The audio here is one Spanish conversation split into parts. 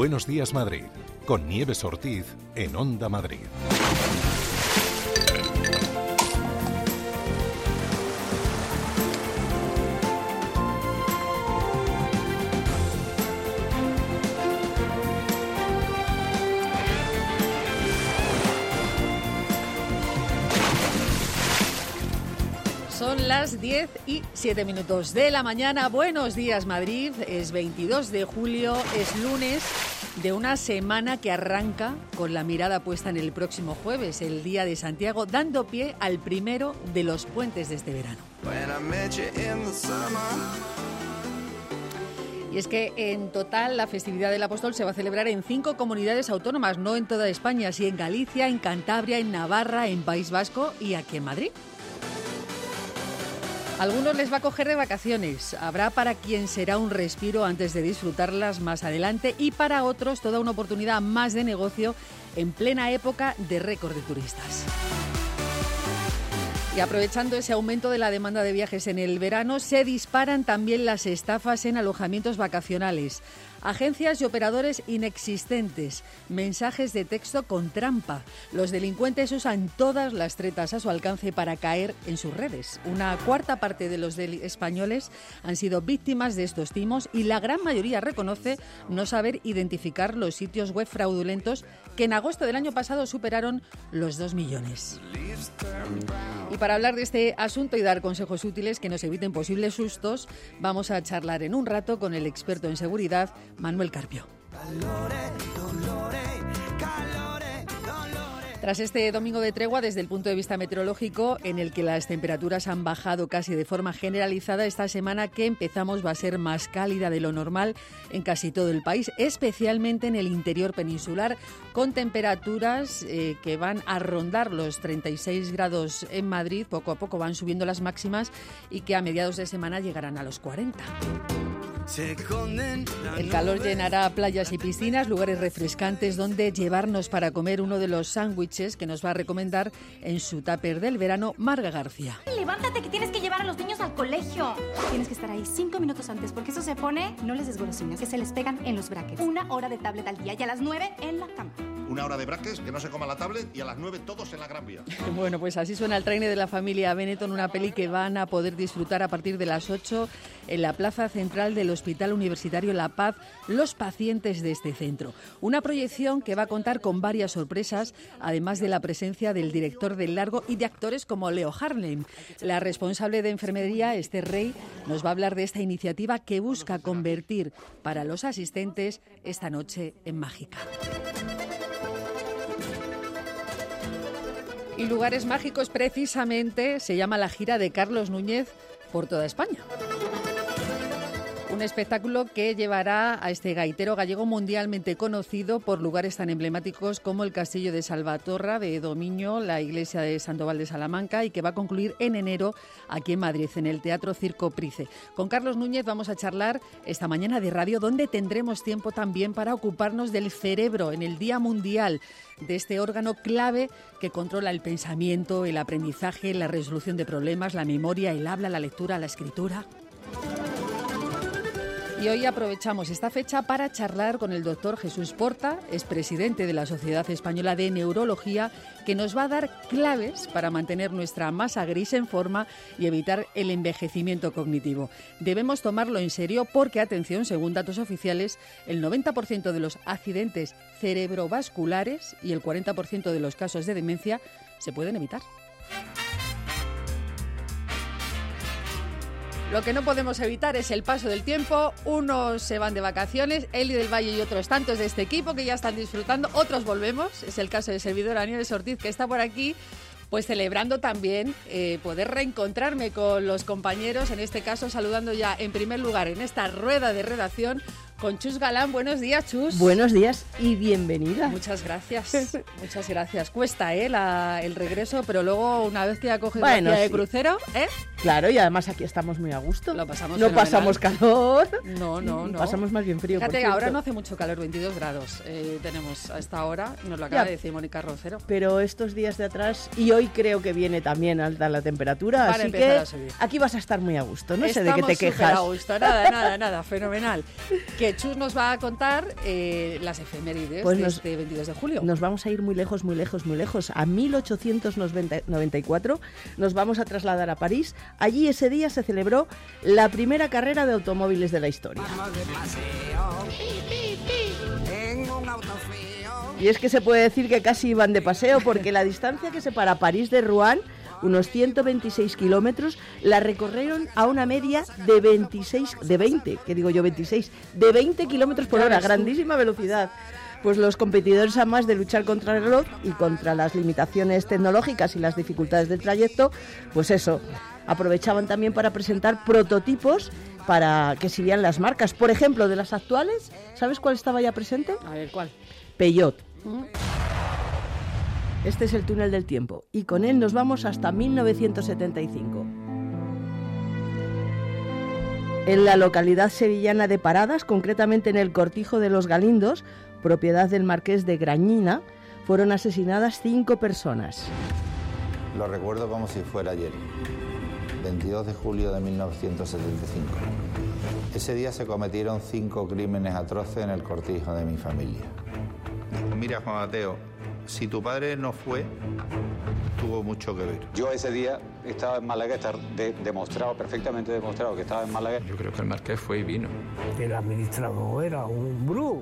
Buenos Días Madrid, con Nieves Ortiz en Onda Madrid. Son las 10:07 de la mañana. Buenos días, Madrid. Es 22 de julio, es lunes de una semana que arranca con la mirada puesta en el próximo jueves, el Día de Santiago, dando pie al primero de los puentes de este verano. Y es que en total la festividad del Apóstol se va a celebrar en 5 comunidades autónomas, no en toda España, sí en Galicia, en Cantabria, en Navarra, en País Vasco y aquí en Madrid. A algunos les va a coger de vacaciones, habrá para quien será un respiro antes de disfrutarlas más adelante y para otros toda una oportunidad más de negocio en plena época de récord de turistas. Y aprovechando ese aumento de la demanda de viajes en el verano, se disparan también las estafas en alojamientos vacacionales. Agencias y operadores inexistentes, mensajes de texto con trampa. Los delincuentes usan todas las tretas a su alcance para caer en sus redes. Una cuarta parte de los españoles han sido víctimas de estos timos y la gran mayoría reconoce no saber identificar los sitios web fraudulentos que en agosto del año pasado superaron los 2 millones. Y para hablar de este asunto y dar consejos útiles que nos eviten posibles sustos, vamos a charlar en un rato con el experto en seguridad, Manuel Carpio. Tras este domingo de tregua desde el punto de vista meteorológico, en el que las temperaturas han bajado casi de forma generalizada, esta semana que empezamos va a ser más cálida de lo normal en casi todo el país, especialmente en el interior peninsular, con temperaturas que van a rondar los 36 grados en Madrid. Poco a poco van subiendo las máximas y que a mediados de semana llegarán a los 40. El calor llenará playas y piscinas, lugares refrescantes donde llevarnos para comer uno de los sándwiches que nos va a recomendar en su tupper del verano Marga García. Levántate, que tienes que llevar a los niños al colegio. Tienes que estar ahí 5 minutos antes porque eso se pone, no les des golosinas, que se les pegan en los brackets. 1 hora de tablet al día y a las 9 en la cama. 1 hora de brackets, que no se coma la tablet, y a las 9 todos en la Gran Vía. Bueno, pues así suena el traine de la familia Benetton, una peli que van a poder disfrutar a partir de las 8 en la plaza central del Hospital Universitario La Paz, los pacientes de este centro. Una proyección que va a contar con varias sorpresas, además de la presencia del director del largo y de actores como Leo Harlem. La responsable de enfermería, Esther Rey, nos va a hablar de esta iniciativa que busca convertir para los asistentes esta noche en mágica. Y Lugares Mágicos precisamente se llama la gira de Carlos Núñez por toda España. Un espectáculo que llevará a este gaitero gallego mundialmente conocido por lugares tan emblemáticos como el Castillo de Salvatorra de Domiño, la iglesia de Sandoval de Salamanca y que va a concluir en enero aquí en Madrid, en el Teatro Circo Price. Con Carlos Núñez vamos a charlar esta mañana de radio, donde tendremos tiempo también para ocuparnos del cerebro en el Día Mundial de este órgano clave que controla el pensamiento, el aprendizaje, la resolución de problemas, la memoria, el habla, la lectura, la escritura. Y hoy aprovechamos esta fecha para charlar con el doctor Jesús Porta, expresidente de la Sociedad Española de Neurología, que nos va a dar claves para mantener nuestra masa gris en forma y evitar el envejecimiento cognitivo. Debemos tomarlo en serio porque, atención, según datos oficiales, el 90% de los accidentes cerebrovasculares y el 40% de los casos de demencia se pueden evitar. Lo que no podemos evitar es el paso del tiempo. Unos se van de vacaciones, Eli del Valle y otros tantos de este equipo que ya están disfrutando. Otros volvemos. Es el caso de servidora Nieves Ortiz, que está por aquí, pues celebrando también poder reencontrarme con los compañeros. En este caso, saludando ya en primer lugar en esta rueda de redacción con Chus Galán. Buenos días, Chus. Buenos días y bienvenida. Muchas gracias. Muchas gracias. Cuesta el regreso, pero luego una vez que ya coges la guía de crucero, Claro, y además aquí estamos muy a gusto. Lo pasamos No fenomenal. pasamos calor. No. Pasamos más bien frío. Fíjate, ahora no hace mucho calor, 22 grados tenemos a esta hora, nos lo acaba de decir Mónica Rocero. Pero estos días de atrás, y hoy creo que viene también alta la temperatura, Para así empezar que a subir. aquí vas a estar muy a gusto, no sé Estamos de qué te quejas. a gusto, nada, fenomenal. que Chus nos va a contar las efemérides Pues de este 22 de julio. Nos vamos a ir muy lejos, muy lejos, muy lejos. A 1894 nos vamos a trasladar a París. Allí ese día se celebró la primera carrera de automóviles de la historia. Y es que se puede decir que casi iban de paseo, porque la distancia que separa París de Rouen, unos 126 kilómetros, la recorrieron a una media de 20 kilómetros por hora, grandísima velocidad. Pues los competidores, además de luchar contra el reloj y contra las limitaciones tecnológicas y las dificultades del trayecto, pues eso, aprovechaban también para presentar prototipos para que sirvieran las marcas. Por ejemplo, de las actuales, ¿sabes cuál estaba ya presente? A ver, ¿cuál? Peugeot. Este es el túnel del tiempo y con él nos vamos hasta 1975. En la localidad sevillana de Paradas, concretamente en el Cortijo de los Galindos, propiedad del marqués de Grañina, fueron asesinadas 5 personas. Lo recuerdo como si fuera ayer, 22 de julio de 1975. Ese día se cometieron 5 crímenes atroces en el cortijo de mi familia. Mira, Juan Mateo, si tu padre no fue, tuvo mucho que ver. Yo ese día estaba en Málaga, está perfectamente demostrado que estaba en Málaga. Yo creo que el marqués fue y vino. El administrador era un brujo.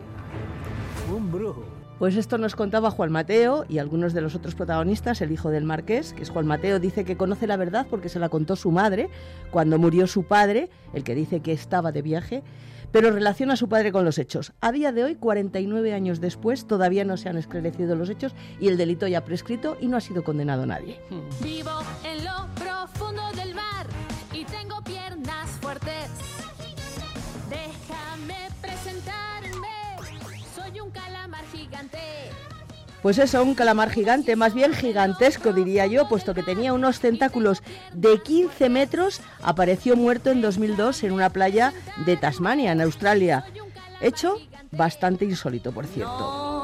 Pues esto nos contaba Juan Mateo y algunos de los otros protagonistas. El hijo del marqués, que es Juan Mateo, dice que conoce la verdad porque se la contó su madre cuando murió su padre, el que dice que estaba de viaje, pero relaciona a su padre con los hechos. A día de hoy, 49 años después, todavía no se han esclarecido los hechos y el delito ya ha prescrito y no ha sido condenado nadie. Vivo en lo profundo del mar y tengo piernas fuertes. Déjame presentarme, soy un calamar gigante. Pues eso, un calamar gigante, más bien gigantesco diría yo, puesto que tenía unos tentáculos de 15 metros, apareció muerto en 2002 en una playa de Tasmania, en Australia. Hecho bastante insólito, por cierto.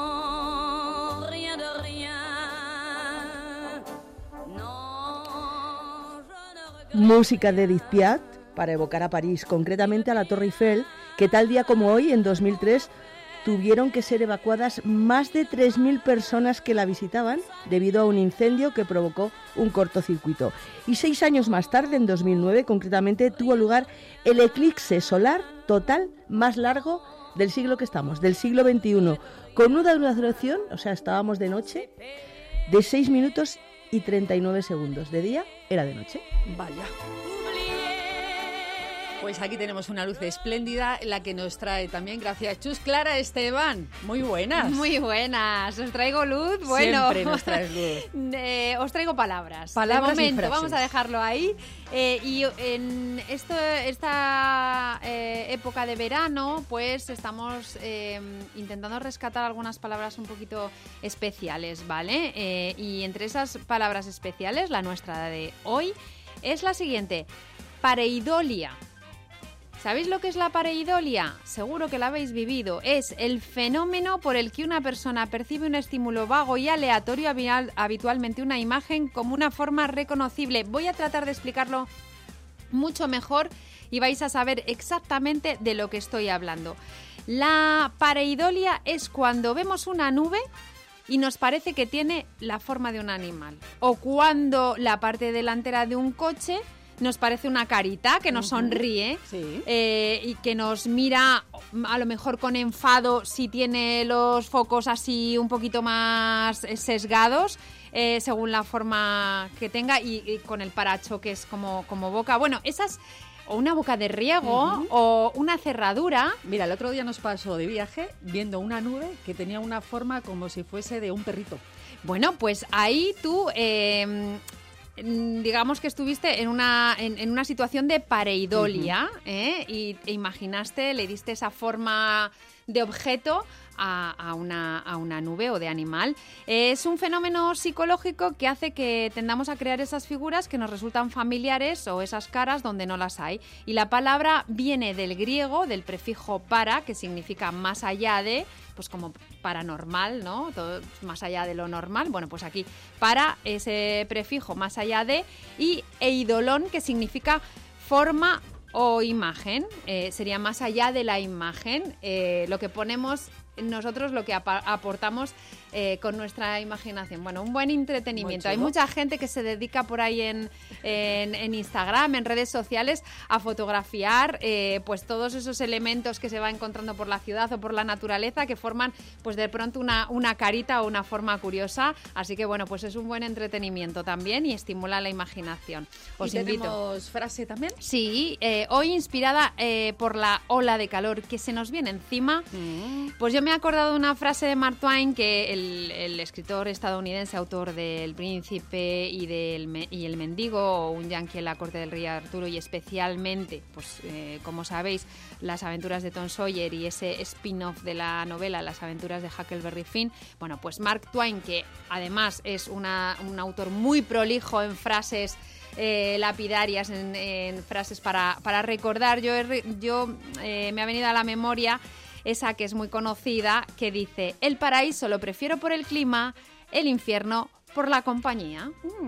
Música de Edith Piaf para evocar a París, concretamente a la Torre Eiffel, que tal día como hoy, en 2003, tuvieron que ser evacuadas más de 3.000 personas que la visitaban debido a un incendio que provocó un cortocircuito. Y 6 años más tarde, en 2009, concretamente, tuvo lugar el eclipse solar total más largo del siglo que estamos, del siglo XXI, con una duración, o sea, estábamos de noche, de 6 minutos y 39 segundos. De día era de noche. Vaya. Pues aquí tenemos una luz espléndida, la que nos trae también, gracias Chus, Clara Esteban. Muy buenas. Muy buenas. Os traigo luz. Bueno, siempre nos traes luz. Os traigo palabras. Palabras de momento, y frases. vamos a dejarlo ahí. Y en esta época de verano, pues estamos intentando rescatar algunas palabras un poquito especiales, ¿vale? Y entre esas palabras especiales, la nuestra de hoy es la siguiente: pareidolia. ¿Sabéis lo que es la pareidolia? Seguro que la habéis vivido. Es el fenómeno por el que una persona percibe un estímulo vago y aleatorio, habitualmente una imagen, como una forma reconocible. Voy a tratar de explicarlo mucho mejor y vais a saber exactamente de lo que estoy hablando. La pareidolia es cuando vemos una nube y nos parece que tiene la forma de un animal. O cuando la parte delantera de un coche nos parece una carita que nos sonríe, sí. Y que nos mira a lo mejor con enfado si tiene los focos así un poquito más sesgados, según la forma que tenga, y con el parachoques como boca. Bueno, esas, o una boca de riego, o una cerradura. Mira, el otro día nos pasó de viaje viendo una nube que tenía una forma como si fuese de un perrito. Bueno, pues ahí tú... digamos que estuviste en una situación de pareidolia, y imaginaste, le diste esa forma de objeto a una nube o de animal. Es un fenómeno psicológico que hace que tendamos a crear esas figuras que nos resultan familiares o esas caras donde no las hay. Y la palabra viene del griego, del prefijo para, que significa más allá de, pues como paranormal, ¿no? Todo más allá de lo normal. Bueno, pues aquí para ese prefijo más allá de, y eidolón, que significa forma o imagen. Sería más allá de la imagen, lo que ponemos nosotros, lo que aportamos con nuestra imaginación. Bueno, un buen entretenimiento. Hay mucha gente que se dedica por ahí en Instagram, en redes sociales, a fotografiar pues todos esos elementos que se va encontrando por la ciudad o por la naturaleza, que forman pues de pronto una carita o una forma curiosa. Así que bueno, pues es un buen entretenimiento también y estimula la imaginación. Os invito. ¿Tenemos frase también? Sí, hoy inspirada por la ola de calor que se nos viene encima, pues yo me he acordado de una frase de Mark Twain, que el escritor estadounidense, autor del Príncipe y el Mendigo, o Un yanqui en la corte del rey Arturo, y especialmente, pues como sabéis, Las aventuras de Tom Sawyer y ese spin-off de la novela Las aventuras de Huckleberry Finn. Bueno, pues Mark Twain, que además es un autor muy prolijo en frases lapidarias, en frases para recordar, yo me ha venido a la memoria esa que es muy conocida, que dice: el paraíso lo prefiero por el clima, el infierno por la compañía.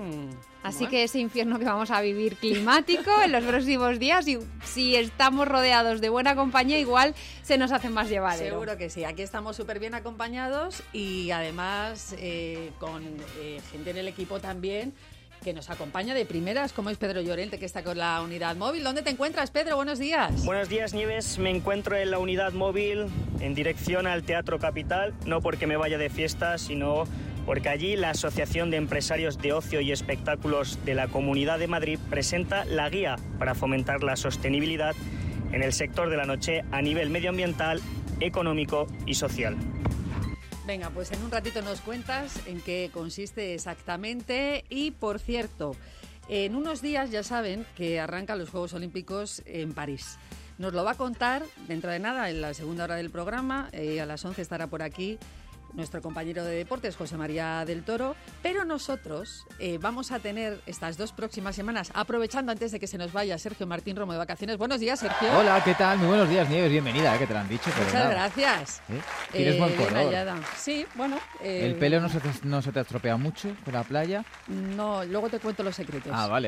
Así que ese infierno que vamos a vivir climático en los próximos días, y si estamos rodeados de buena compañía, igual se nos hace más llevadero. Seguro que sí. Aquí estamos súper bien acompañados y además con gente en el equipo también que nos acompaña de primeras, como es Pedro Llorente, que está con la unidad móvil. ¿Dónde te encuentras, Pedro? Buenos días. Buenos días, Nieves. Me encuentro en la unidad móvil en dirección al Teatro Capital, no porque me vaya de fiesta, sino porque allí la Asociación de Empresarios de Ocio y Espectáculos de la Comunidad de Madrid presenta la guía para fomentar la sostenibilidad en el sector de la noche a nivel medioambiental, económico y social. Venga, pues en un ratito nos cuentas en qué consiste exactamente. Y, por cierto, en unos días ya saben que arrancan los Juegos Olímpicos en París. Nos lo va a contar dentro de nada, en la segunda hora del programa. A las 11 estará por aquí nuestro compañero de deportes, José María del Toro, pero nosotros vamos a tener estas 2 próximas semanas, aprovechando antes de que se nos vaya Sergio Martín Romo de vacaciones. Buenos días, Sergio. Hola, ¿qué tal? Muy buenos días, Nieves, bienvenida, que te lo han dicho. Muchas gracias. Tienes buen color. Hallada. Sí, bueno. ¿El pelo no se te estropea mucho con la playa? No, luego te cuento los secretos. Ah, vale.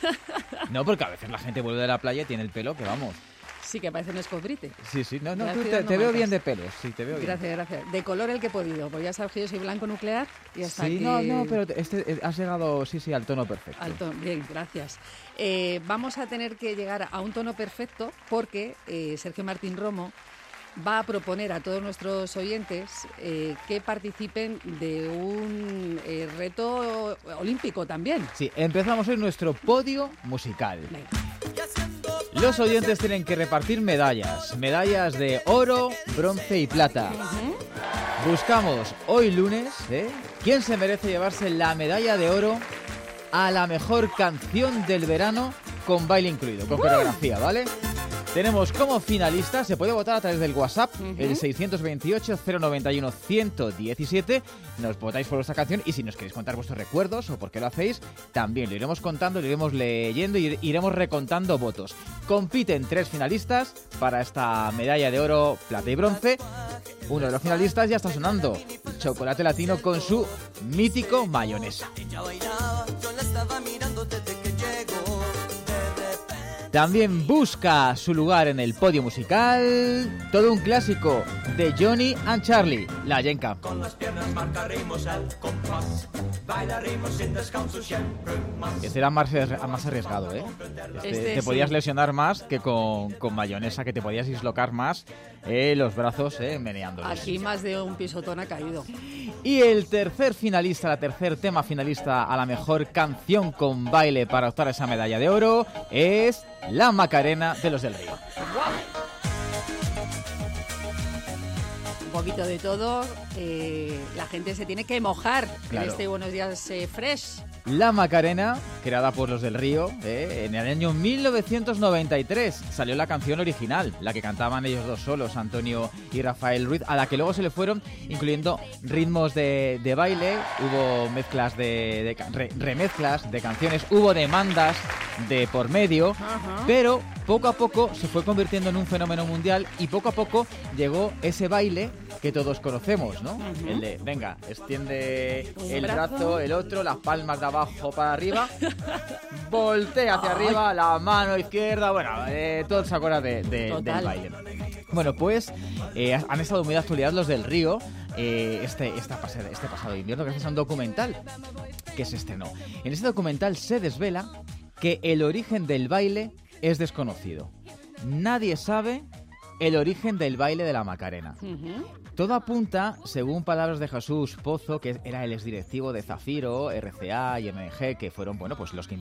No, porque a veces la gente vuelve de la playa y tiene el pelo que vamos. Sí, que parece un escobrite. Sí, no, te veo bien de pelo, sí, te veo bien. Gracias. De color el que he podido, porque ya sabes que yo soy blanco nuclear y hasta sí, aquí... no, pero has llegado, sí, al tono perfecto. Bien, gracias. Vamos a tener que llegar a un tono perfecto porque Sergio Martín Romo va a proponer a todos nuestros oyentes que participen de un reto olímpico también. Sí, empezamos hoy nuestro podio musical. Venga. Los oyentes tienen que repartir medallas de oro, bronce y plata. Buscamos hoy lunes, quién se merece llevarse la medalla de oro a la mejor canción del verano con baile incluido, con coreografía, ¿vale? Tenemos como finalistas, se puede votar a través del WhatsApp, el 628-091-117. Nos votáis por vuestra canción y si nos queréis contar vuestros recuerdos o por qué lo hacéis, también lo iremos contando, lo iremos leyendo y iremos recontando votos. Compiten 3 finalistas para esta medalla de oro, plata y bronce. Uno de los finalistas ya está sonando, Chocolate Latino con su mítico Mayonesa. También busca su lugar en el podio musical todo un clásico de Johnny and Charlie, La Yenka. Con las piernas marca ritmos al compás, baila ritmos sin descanso siempre más. Este era más arriesgado, ¿eh? Te podías lesionar más que con Mayonesa, que te podías dislocar más los brazos meneándolos. Aquí más de un pisotón ha caído. Y el tercer tema finalista a la mejor canción con baile para optar a esa medalla de oro es La Macarena de Los del Río. Un poquito de todo, la gente se tiene que mojar en este Buenos Días Fresh. La Macarena, creada por Los del Río, en el año 1993 salió la canción original, la que cantaban ellos dos solos, Antonio y Rafael Ruiz, a la que luego se le fueron incluyendo ritmos de baile, hubo mezclas remezclas de canciones, hubo demandas de por medio, pero poco a poco se fue convirtiendo en un fenómeno mundial y poco a poco llegó ese baile que todos conocemos, ¿no? El de, venga, extiende el brazo, el otro, las palmas de abajo para arriba, voltea hacia arriba, la mano izquierda, bueno, todos se acuerdan del baile. Bueno, pues han estado muy de actualidad los del Río este pasado invierno, gracias a un documental que se estrenó. En este documental se desvela que el origen del baile es desconocido. Nadie sabe el origen del baile de la Macarena. Todo apunta, según palabras de Jesús Pozo, que era el exdirectivo de Zafiro, RCA y MG, que fueron, bueno, pues los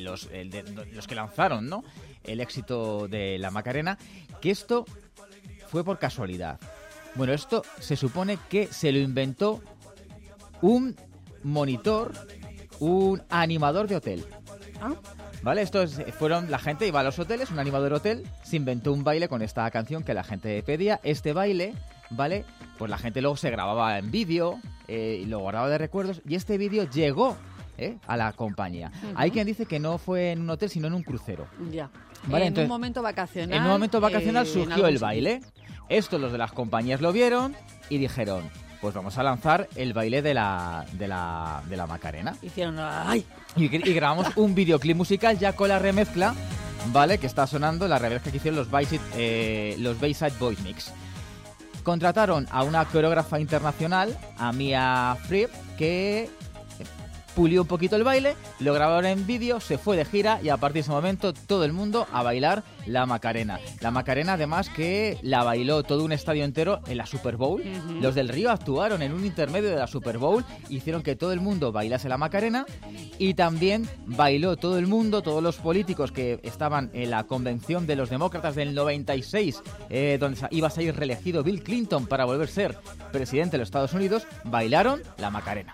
que lanzaron, ¿no?, el éxito de la Macarena, que esto fue por casualidad. Bueno, esto se supone que se lo inventó un monitor, un animador de hotel. ¿Vale? La gente iba a los hoteles, un animador de hotel se inventó un baile con esta canción que la gente pedía. Este baile, ¿vale? Pues la gente luego se grababa en vídeo y lo guardaba de recuerdos, y este vídeo llegó a la compañía. Hay quien dice que no fue en un hotel, sino en un crucero. Ya. ¿Vale? En un momento vacacional. En un momento vacacional surgió el baile. Esto los de las compañías lo vieron y dijeron, pues vamos a lanzar el baile de la Macarena. Hicieron ¡ay! Y grabamos un videoclip musical ya con la remezcla, ¿vale? Que está sonando, la remezcla que hicieron los Bayside Boys Mix. Contrataron a una coreógrafa internacional, a Mia Fripp, que pulió un poquito el baile, lo grabaron en vídeo, se fue de gira y a partir de ese momento todo el mundo a bailar la Macarena. La Macarena, además, que la bailó todo un estadio entero en la Super Bowl. Los del Río actuaron en un intermedio de la Super Bowl, hicieron que todo el mundo bailase la Macarena, y también bailó todo el mundo, todos los políticos que estaban en la convención de los demócratas del 96, donde iba a salir reelegido Bill Clinton para volver a ser presidente de los Estados Unidos, bailaron la Macarena.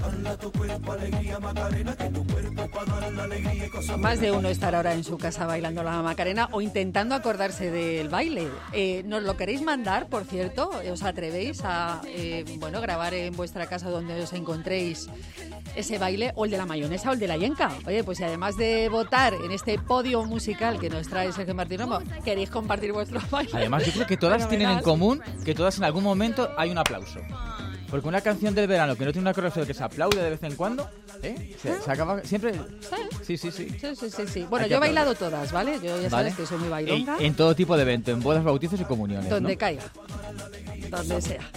Más de uno estará ahora en su casa bailando la Macarena o intentando acordarse del baile. ¿Nos lo queréis mandar, por cierto? ¿Os atrevéis a grabar en vuestra casa donde os encontréis ese baile, o el de la mayonesa o el de la yenca? Oye, pues si además de votar en este podio musical que nos trae Sergio Martín Romo, queréis compartir vuestro baile. Además, yo creo que todas tienen en común que todas en algún momento hay un aplauso. Porque una canción del verano que no tiene una coreografía que se aplaude de vez en cuando, se acaba siempre. Sí. Bueno, yo he bailado todas, ¿vale? Yo ya sabes que soy muy bailonga. En todo tipo de evento, en bodas, bautizos y comuniones. Donde ¿no? caiga. Donde sea.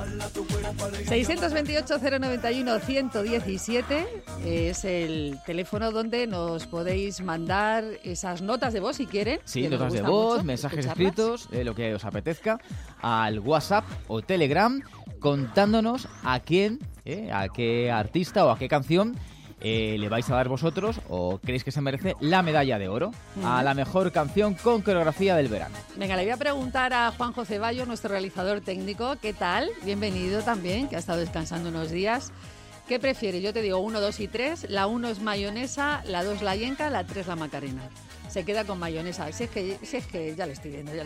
628-091-117 es el teléfono donde nos podéis mandar esas notas de voz si quieren. Sí, notas de voz, mensajes escritos, lo que os apetezca, al WhatsApp o Telegram, contándonos a quién, a qué artista o a qué canción le vais a dar vosotros o creéis que se merece la medalla de oro a la mejor canción con coreografía del verano. Venga, le voy a preguntar a Juanjo Ceballos, nuestro realizador técnico, ¿qué tal? Bienvenido también, que ha estado descansando unos días. ¿Qué prefieres? Yo te digo 1, 2 y 3. La 1 es mayonesa, la 2 la yenca, la 3 la Macarena. Se queda con mayonesa. Si es que ya lo estoy viendo.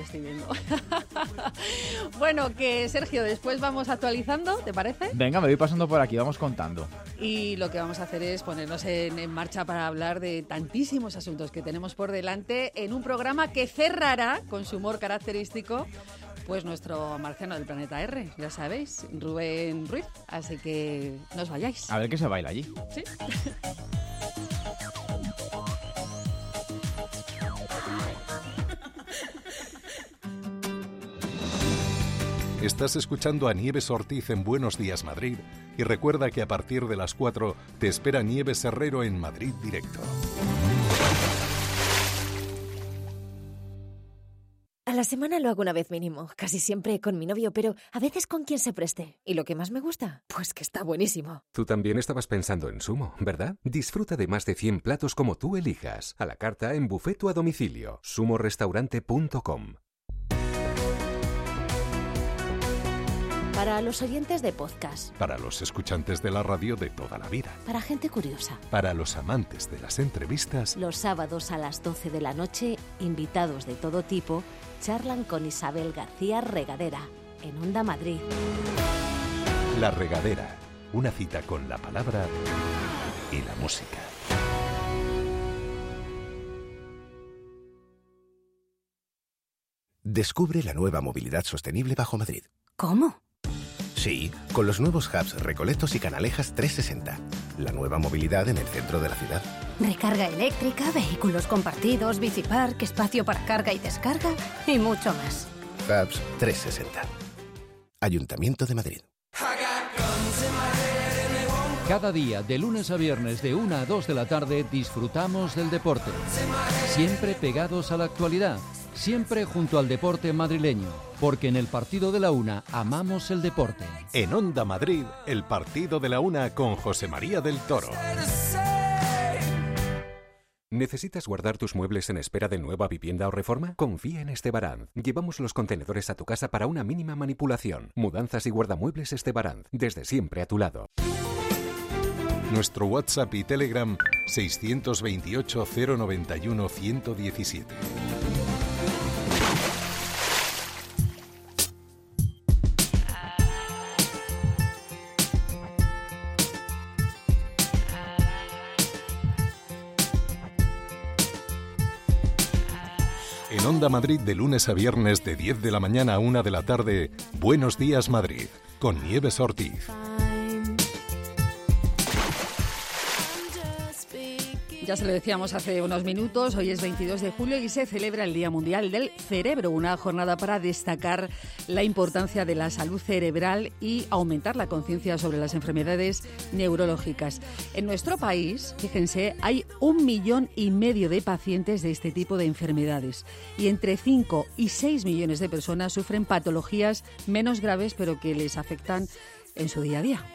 Bueno, que Sergio, después vamos actualizando, ¿te parece? Venga, me voy pasando por aquí, vamos contando. Y lo que vamos a hacer es ponernos en marcha para hablar de tantísimos asuntos que tenemos por delante en un programa que cerrará con su humor característico pues nuestro marciano del planeta R, ya sabéis, Rubén Ruiz. Así que no os vayáis. A ver qué se baila allí. Sí. Estás escuchando a Nieves Ortiz en Buenos Días Madrid y recuerda que a partir de las 4 te espera Nieves Herrero en Madrid Directo. A la semana lo hago una vez mínimo, casi siempre con mi novio, pero a veces con quien se preste. ¿Y lo que más me gusta? Pues que está buenísimo. Tú también estabas pensando en Sumo, ¿verdad? Disfruta de más de 100 platos como tú elijas, a la carta, en buffet o a domicilio. sumorestaurante.com. Para los oyentes de podcast. Para los escuchantes de la radio de toda la vida. Para gente curiosa. Para los amantes de las entrevistas. Los sábados a las 12 de la noche, invitados de todo tipo charlan con Isabel García Regadera, en Onda Madrid. La Regadera, una cita con la palabra y la música. Descubre la nueva movilidad sostenible bajo Madrid. ¿Cómo? Sí, con los nuevos hubs Recoletos y Canalejas 360. La nueva movilidad en el centro de la ciudad. Recarga eléctrica, vehículos compartidos, bicipark, espacio para carga y descarga y mucho más. Hubs 360. Ayuntamiento de Madrid. Cada día, de lunes a viernes, de 1 a 2 de la tarde, disfrutamos del deporte. Siempre pegados a la actualidad, siempre junto al deporte madrileño, porque en el Partido de la Una amamos el deporte. En Onda Madrid, el Partido de la Una con José María del Toro. ¿Necesitas guardar tus muebles en espera de nueva vivienda o reforma? Confía en Estebaranz. Llevamos los contenedores a tu casa para una mínima manipulación. Mudanzas y guardamuebles Estebaranz, desde siempre a tu lado. Nuestro WhatsApp y Telegram 628 091 117. En Onda Madrid, de lunes a viernes, de 10 de la mañana a 1 de la tarde, Buenos Días Madrid, con Nieves Ortiz. Ya se lo decíamos hace unos minutos, hoy es 22 de julio y se celebra el Día Mundial del Cerebro, una jornada para destacar la importancia de la salud cerebral y aumentar la conciencia sobre las enfermedades neurológicas. En nuestro país, fíjense, hay 1,5 millones de pacientes de este tipo de enfermedades y entre 5 y 6 millones de personas sufren patologías menos graves pero que les afectan en su día a día.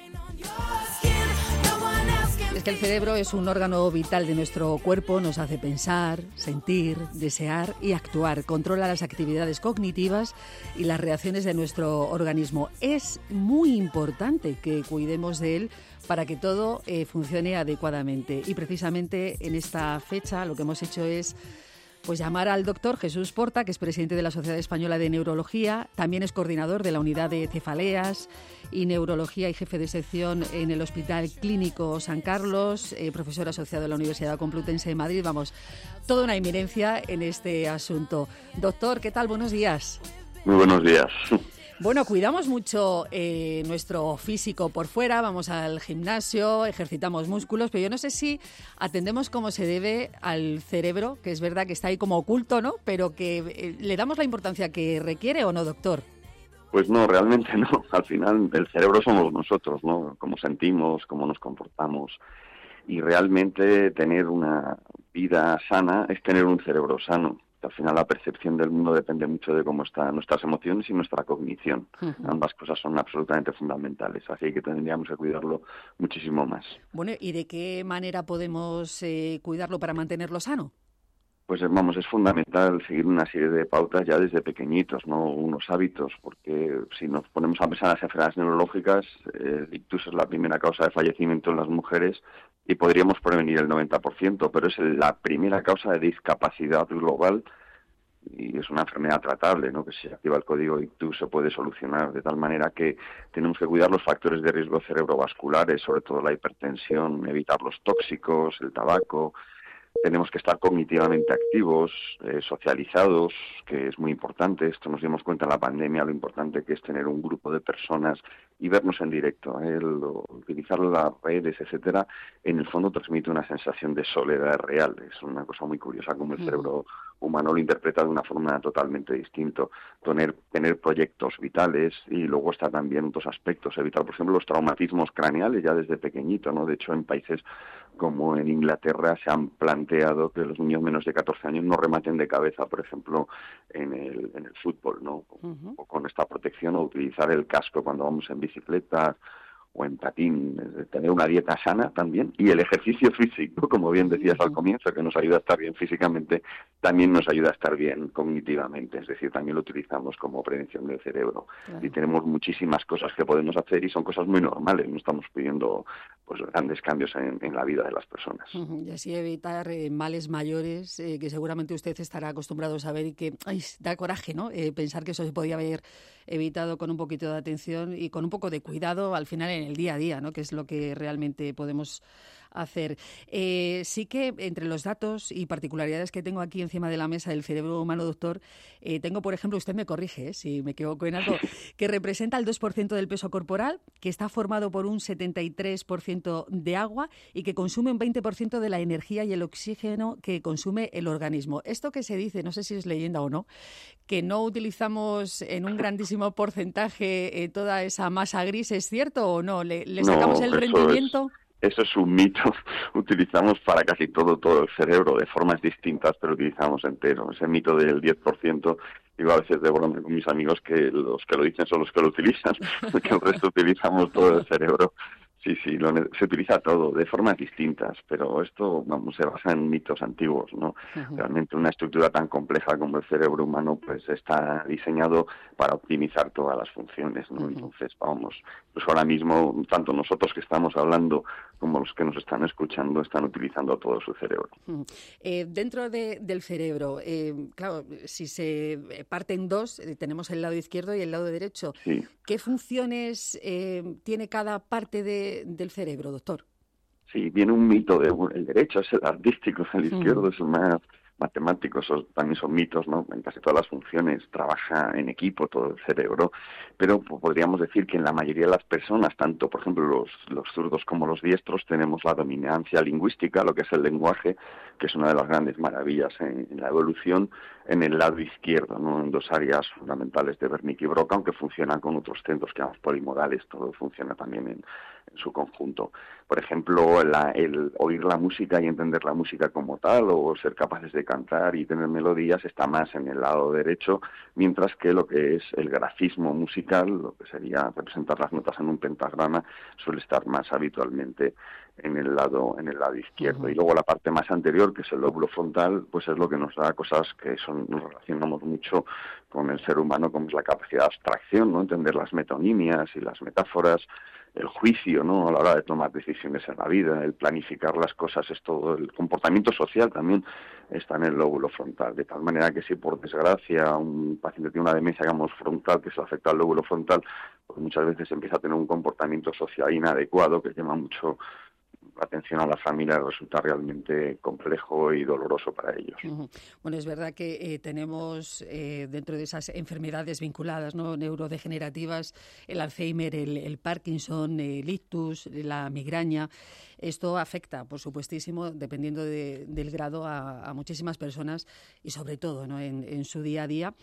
Es que el cerebro es un órgano vital de nuestro cuerpo, nos hace pensar, sentir, desear y actuar. Controla las actividades cognitivas y las reacciones de nuestro organismo. Es muy importante que cuidemos de él para que todo funcione adecuadamente. Y precisamente en esta fecha lo que hemos hecho es llamar al doctor Jesús Porta, que es presidente de la Sociedad Española de Neurología, también es coordinador de la unidad de cefaleas y neurología y jefe de sección en el Hospital Clínico San Carlos, profesor asociado a la Universidad Complutense de Madrid. Vamos, toda una eminencia en este asunto. Doctor, ¿qué tal? Buenos días. Muy buenos días. Bueno, cuidamos mucho nuestro físico por fuera, vamos al gimnasio, ejercitamos músculos, pero yo no sé si atendemos como se debe al cerebro, que es verdad que está ahí como oculto, ¿no? Pero que le damos la importancia que requiere, ¿o no, doctor? Pues no, realmente no. Al final el cerebro somos nosotros, ¿no? Cómo sentimos, cómo nos comportamos. Y realmente tener una vida sana es tener un cerebro sano. Al final la percepción del mundo depende mucho de cómo están nuestras emociones y nuestra cognición. Uh-huh. Ambas cosas son absolutamente fundamentales, así que tendríamos que cuidarlo muchísimo más. Bueno, ¿y de qué manera podemos cuidarlo para mantenerlo sano? Pues vamos, es fundamental seguir una serie de pautas ya desde pequeñitos, ¿no? Unos hábitos, porque si nos ponemos a pensar en las enfermedades neurológicas, el ictus es la primera causa de fallecimiento en las mujeres y podríamos prevenir el 90%, pero es la primera causa de discapacidad global y es una enfermedad tratable, ¿no? Que si se activa el código ictus se puede solucionar, de tal manera que tenemos que cuidar los factores de riesgo cerebrovasculares, sobre todo la hipertensión, evitar los tóxicos, el tabaco. Tenemos que estar cognitivamente activos, socializados, que es muy importante. Esto nos dimos cuenta en la pandemia, lo importante que es tener un grupo de personas y vernos en directo. Utilizar las redes, etcétera, en el fondo transmite una sensación de soledad real. Es una cosa muy curiosa como el cerebro humano lo interpreta de una forma totalmente distinta. Tener proyectos vitales y luego está también otros aspectos. Evitar, por ejemplo, los traumatismos craneales ya desde pequeñito, ¿no? De hecho, en países como en Inglaterra se han planteado que los niños menos de 14 años no rematen de cabeza, por ejemplo, en el fútbol, ¿no? Uh-huh. O con esta protección, o utilizar el casco cuando vamos en bicicleta o en patín, tener una dieta sana también, y el ejercicio físico, como bien decías al comienzo, que nos ayuda a estar bien físicamente, también nos ayuda a estar bien cognitivamente, es decir, también lo utilizamos como prevención del cerebro. Claro. Y tenemos muchísimas cosas que podemos hacer y son cosas muy normales, no estamos pidiendo grandes cambios en la vida de las personas. Y así evitar males mayores, que seguramente usted estará acostumbrado a saber y que da coraje, ¿no? Pensar que eso se podía haber evitado con un poquito de atención y con un poco de cuidado al final en el día a día, ¿no? Que es lo que realmente podemos hacer. Sí que entre los datos y particularidades que tengo aquí encima de la mesa del cerebro humano, doctor, tengo, por ejemplo, usted me corrige si me equivoco en algo, que representa el 2% del peso corporal, que está formado por un 73% de agua y que consume un 20% de la energía y el oxígeno que consume el organismo. Esto que se dice, no sé si es leyenda o no, que no utilizamos en un grandísimo porcentaje toda esa masa gris, ¿es cierto o no? ¿Le sacamos el rendimiento? Eso es un mito. Utilizamos para casi todo el cerebro de formas distintas, pero utilizamos entero. Ese mito del 10%, digo a veces de broma con mis amigos que los que lo dicen son los que lo utilizan, porque el resto utilizamos todo el cerebro. Sí, se utiliza todo de formas distintas, pero esto, se basa en mitos antiguos, ¿no? Uh-huh. Realmente una estructura tan compleja como el cerebro humano, pues está diseñado para optimizar todas las funciones, ¿no? Uh-huh. Entonces, pues ahora mismo, tanto nosotros que estamos hablando como los que nos están escuchando están utilizando todo su cerebro. Uh-huh. Dentro del cerebro, claro, si se parte en dos, tenemos el lado izquierdo y el lado derecho. Sí. ¿Qué funciones tiene cada parte del cerebro, doctor? Sí, viene un mito el derecho es el artístico, el izquierdo es el más matemático, también son mitos, ¿no? En casi todas las funciones trabaja en equipo todo el cerebro, pero podríamos decir que en la mayoría de las personas, tanto por ejemplo los zurdos como los diestros, tenemos la dominancia lingüística, lo que es el lenguaje, que es una de las grandes maravillas en la evolución, en el lado izquierdo, ¿no? En dos áreas fundamentales de Wernicke y Broca, aunque funcionan con otros centros que llamamos polimodales, todo funciona también en su conjunto. Por ejemplo, el oír la música y entender la música como tal, o ser capaces de cantar y tener melodías, está más en el lado derecho, mientras que lo que es el grafismo musical, lo que sería representar las notas en un pentagrama, suele estar más habitualmente en el lado izquierdo. Uh-huh. Y luego la parte más anterior, que es el lóbulo frontal, pues es lo que nos da cosas que nos relacionamos mucho con el ser humano, como es la capacidad de abstracción, ¿no? Entender las metonimias y las metáforas, el juicio, ¿no? A la hora de tomar decisiones en la vida, el planificar las cosas, es todo. El comportamiento social también está en el lóbulo frontal, de tal manera que si por desgracia un paciente tiene una demencia, digamos, frontal, que se le afecta al lóbulo frontal, pues muchas veces empieza a tener un comportamiento social inadecuado que llama mucho la atención a la familia, resulta realmente complejo y doloroso para ellos. Uh-huh. Bueno, es verdad que tenemos dentro de esas enfermedades vinculadas, ¿no?, neurodegenerativas, el Alzheimer, el Parkinson, el ictus, la migraña. Esto afecta, por supuestísimo, dependiendo del grado, a muchísimas personas y sobre todo, ¿no?, en su día a día.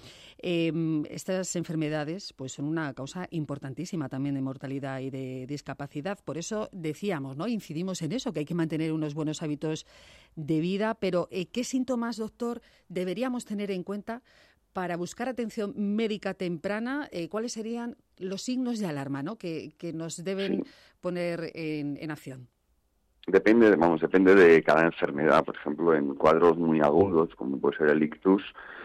Estas enfermedades pues son una causa importantísima también de mortalidad y de discapacidad. Por eso decíamos, ¿no?, incidimos en eso, que hay que mantener unos buenos hábitos de vida. Pero, ¿qué síntomas, doctor, deberíamos tener en cuenta para buscar atención médica temprana? ¿Cuáles serían los signos de alarma, ¿no?, que nos deben poner en acción? Depende de cada enfermedad. Por ejemplo, en cuadros muy agudos, como puede ser el ictus,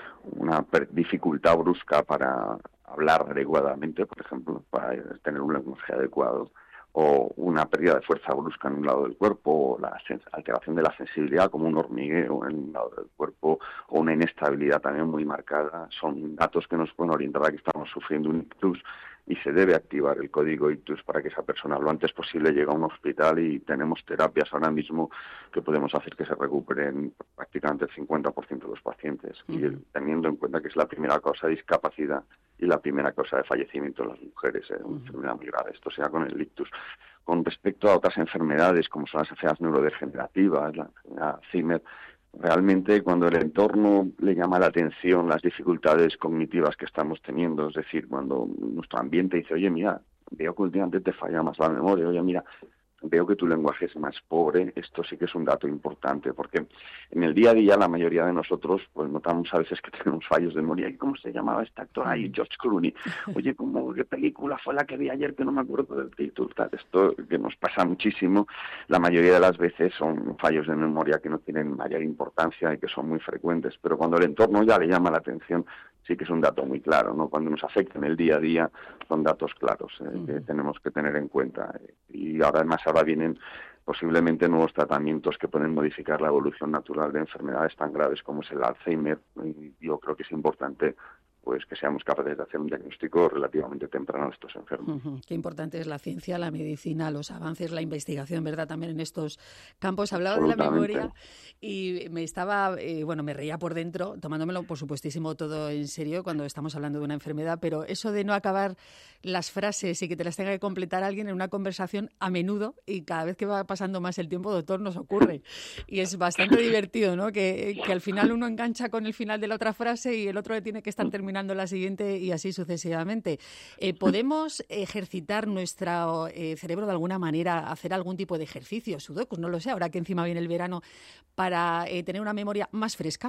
una dificultad brusca para hablar adecuadamente, por ejemplo, para tener un lenguaje adecuado, o una pérdida de fuerza brusca en un lado del cuerpo, o la alteración de la sensibilidad, como un hormigueo en un lado del cuerpo, o una inestabilidad también muy marcada, son datos que nos pueden orientar a que estamos sufriendo un ictus, y se debe activar el código ictus para que esa persona lo antes posible llegue a un hospital, y tenemos terapias ahora mismo que podemos hacer que se recuperen prácticamente el 50% de los pacientes, y teniendo en cuenta que es la primera causa de discapacidad y la primera causa de fallecimiento en las mujeres, una enfermedad muy grave. Esto sea con el ictus. Con respecto a otras enfermedades, como son las enfermedades neurodegenerativas, la enfermedad Alzheimer, realmente cuando el entorno le llama la atención las dificultades cognitivas que estamos teniendo, es decir, cuando nuestro ambiente dice, oye, mira, veo que últimamente te falla más la memoria, oye, mira, veo que tu lenguaje es más pobre, esto sí que es un dato importante, porque en el día a día la mayoría de nosotros pues notamos a veces que tenemos fallos de memoria. ¿Y cómo se llamaba este actor ahí? George Clooney. Oye, ¿qué película fue la que vi ayer que no me acuerdo del título? Esto que nos pasa muchísimo, la mayoría de las veces son fallos de memoria que no tienen mayor importancia y que son muy frecuentes, pero cuando el entorno ya le llama la atención, sí que es un dato muy claro, ¿no? Cuando nos afecta en el día a día, son datos claros que tenemos que tener en cuenta. Y ahora vienen posiblemente nuevos tratamientos que pueden modificar la evolución natural de enfermedades tan graves como es el Alzheimer. Y yo creo que es importante pues que seamos capaces de hacer un diagnóstico relativamente temprano de estos enfermos. Qué importante es la ciencia, la medicina, los avances, la investigación, ¿verdad? También en estos campos. Hablaba de la memoria y me estaba, me reía por dentro, tomándomelo por supuestísimo todo en serio cuando estamos hablando de una enfermedad, pero eso de no acabar las frases y que te las tenga que completar alguien en una conversación a menudo, y cada vez que va pasando más el tiempo, doctor, nos ocurre. Y es bastante divertido, ¿no? Que al final uno engancha con el final de la otra frase y el otro le tiene que estar terminando la siguiente y así sucesivamente. ¿Podemos ejercitar nuestro cerebro de alguna manera, hacer algún tipo de ejercicio, sudokus, no lo sé, ahora que encima viene el verano, para tener una memoria más fresca?